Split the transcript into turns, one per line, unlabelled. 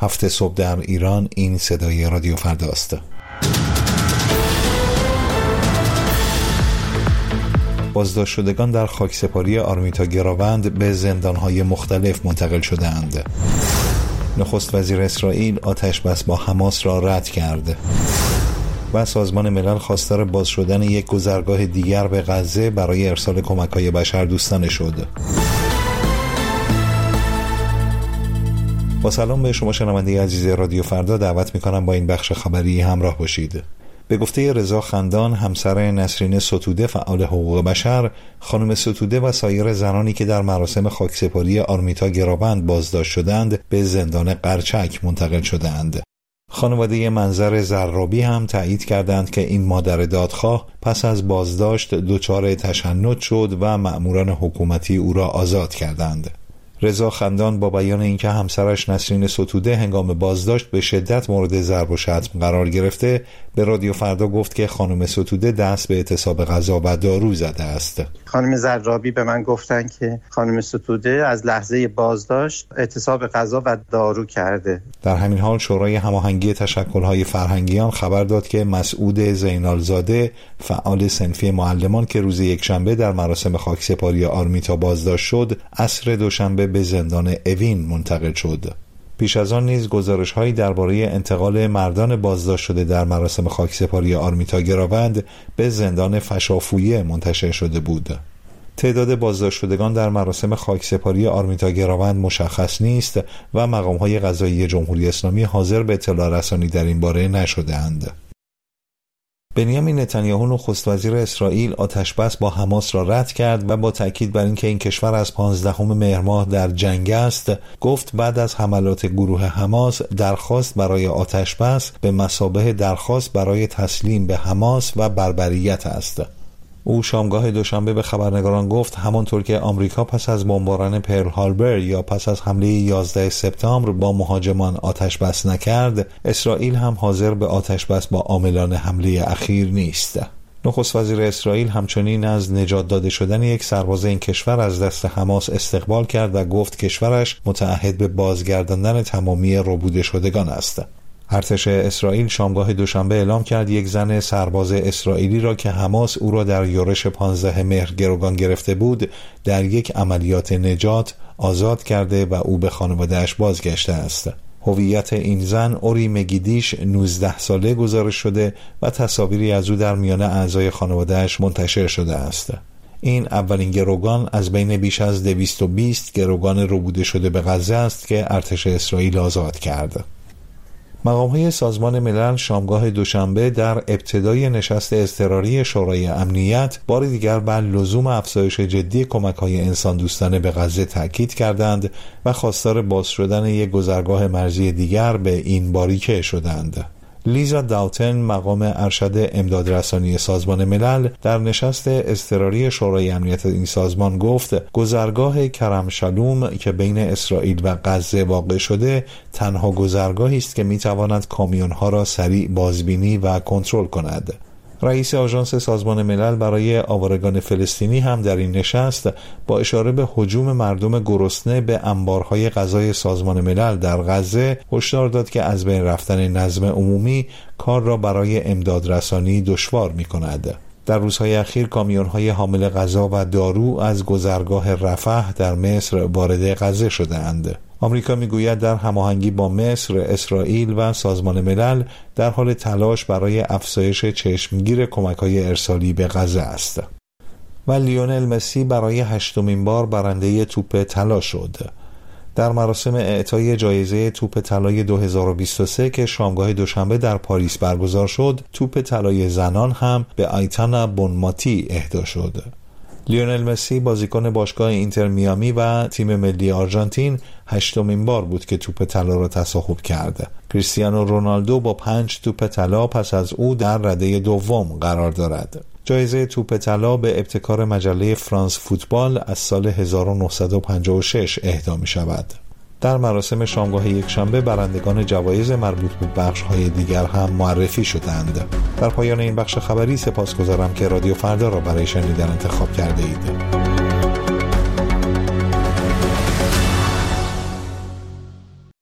7 صبح در ایران. این صدای رادیو فردا است. بازداشت شدگان در خاکسپاری آرمیتا گراوند به زندانهای مختلف منتقل شدند. نخست وزیر اسرائیل آتش بس با حماس را رد کرد و سازمان ملل خواستار باز شدن یک گذرگاه دیگر به غزه برای ارسال کمک‌های بشردوستانه شد. با سلام به شما شنونده عزیز رادیو فردا، دعوت می‌کنم با این بخش خبری همراه باشید. به گفته رضا خندان، همسر نسرین ستوده فعال حقوق بشر، خانم ستوده و سایر زنانی که در مراسم خاکسپاری آرمیتا گراوند بازداشت شدند به زندان قرچک منتقل شدند. خانواده منظر زرابی هم تایید کردند که این مادر دادخواه پس از بازداشت دچار تشنج شد و مأموران حکومتی او را آزاد کردند. رضا خندان با بیان اینکه همسرش نسرین ستوده هنگام بازداشت به شدت مورد ضرب و شتم قرار گرفته، به رادیو فردا گفت که خانم ستوده دست به اعتصاب غذا و دارو زده است.
خانم زرابی به من گفتن که خانم ستوده از لحظه بازداشت اعتصاب غذا و دارو کرده.
در همین حال شورای هماهنگی تشکل‌های فرهنگیان خبر داد که مسعود زینالزاده، فعال صنفی معلمان که روز یکشنبه در مراسم خاکسپاری آرمیتا بازداشت شد، عصر دوشنبه به زندان اوین منتقل شد. پیش از آن نیز گزارش‌هایی درباره انتقال مردان بازداشت شده در مراسم خاکسپاری آرمیتا گراوند به زندان فشافویه منتشر شده بود. تعداد بازداشت شدگان در مراسم خاکسپاری آرمیتا گراوند مشخص نیست و مقام‌های قضایی جمهوری اسلامی حاضر به اطلاع رسانی در این باره نشده‌اند. بنیامین نتانیاهو نخست وزیر اسرائیل آتش بس با حماس را رد کرد و با تأکید بر اینکه این کشور از 15 مهر ماه در جنگ است، گفت بعد از حملات گروه حماس درخواست برای آتش بس به مثابه درخواست برای تسلیم به حماس و بربریت است. او شامگاه دوشنبه به خبرنگاران گفت همانطور که آمریکا پس از بمباران پرل هاربر یا پس از حمله 11 سپتامبر با مهاجمان آتش بس نکرد، اسرائیل هم حاضر به آتش بس با عاملان حمله اخیر نیست. نخست وزیر اسرائیل همچنین از نجات داده شدن یک سرباز این کشور از دست حماس استقبال کرد و گفت کشورش متعهد به بازگرداندن تمامی ربوده شدگان است. ارتش اسرائیل شامگاه دوشنبه اعلام کرد یک زن سرباز اسرائیلی را که حماس او را در یورش 15 مهر گروگان گرفته بود در یک عملیات نجات آزاد کرده و او به خانواده‌اش بازگشته است. هویت این زن اوری مگیدیش 19 ساله گزارش شده و تصاویری از او در میان اعضای خانواده‌اش منتشر شده است. این اولین گروگان از بین بیش از 220 گروگان ربوده شده به غزه است که ارتش اسرائیل آزاد کرد. مقام‌های سازمان ملل شامگاه دوشنبه در ابتدای نشست اضطراری شورای امنیت بار دیگر بر لزوم افزایش جدی کمک‌های انسان‌دوستانه به غزه تاکید کردند و خواستار باز شدن یک گذرگاه مرزی دیگر به این باریکه شدند. لیزا داوتن، مقام ارشد امدادرسانی سازمان ملل، در نشست اضطراری شورای امنیت این سازمان گفت گذرگاه کرم شلوم که بین اسرائیل و غزه واقع شده تنها گذرگاهی است که میتواند کامیون‌ها را سریع بازبینی و کنترل کند. رئیس آژانس سازمان ملل برای آوارگان فلسطینی هم در این نشست با اشاره به هجوم مردم گرسنه به انبارهای غذای سازمان ملل در غزه هشدار داد که از بین رفتن نظم عمومی کار را برای امدادرسانی دشوار می‌کند. در روزهای اخیر کامیون‌های حامل غذا و دارو از گذرگاه رفح در مصر وارد غزه شده‌اند. آمریکا میگوید در هماهنگی با مصر، اسرائیل و سازمان ملل در حال تلاش برای افزایش چشمگیر کمک‌های ارسالی به غزه است. و لیونل مسی برای 8مین بار برنده توپ طلا شد. در مراسم اعطای جایزه توپ طلای 2023 که شامگاه دوشنبه در پاریس برگزار شد، توپ طلای زنان هم به آیتانا بونماتی اهدا شد. لیونل مسی بازیکن باشگاه اینتر میامی و تیم ملی آرژانتین 8مین بار بود که توپ طلا را تصاحب کرد. کریستیانو رونالدو با 5 توپ طلا پس از او در رده دوم قرار دارد. جایزه توپ طلا به ابتکار مجله فرانس فوتبال از سال 1956 اهدا می شود. در مراسم شامگاه یکشنبه برندگان جوایز مربوط به بخش‌های دیگر هم معرفی شدند. در پایان این بخش خبری سپاسگزارم که رادیو فردا را برای شنیدن انتخاب کرده اید.